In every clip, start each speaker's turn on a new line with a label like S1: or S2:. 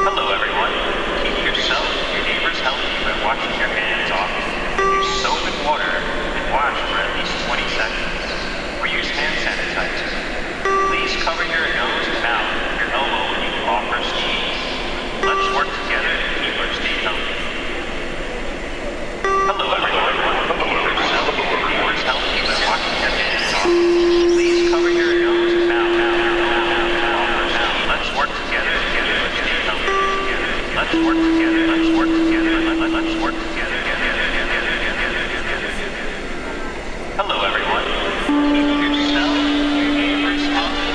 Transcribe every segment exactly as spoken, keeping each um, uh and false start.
S1: Hello everyone. Keep yourself and your neighbors healthy by washing your hands often. Use soap and water and wash for at least twenty seconds. Or use hand sanitizer. Please cover your nose and mouth with your elbow when you cough or sneeze. Let's work together to keep our state healthy. Hello everyone. Keep yourself and your neighbors healthy by washing your hands often. Please cover your nose and mouth. Let's work together together to stay healthy. Let's work together. Let's work together. Let's work together. Hello everyone. Keep yourself and your neighbors healthy.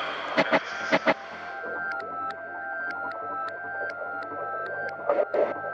S2: You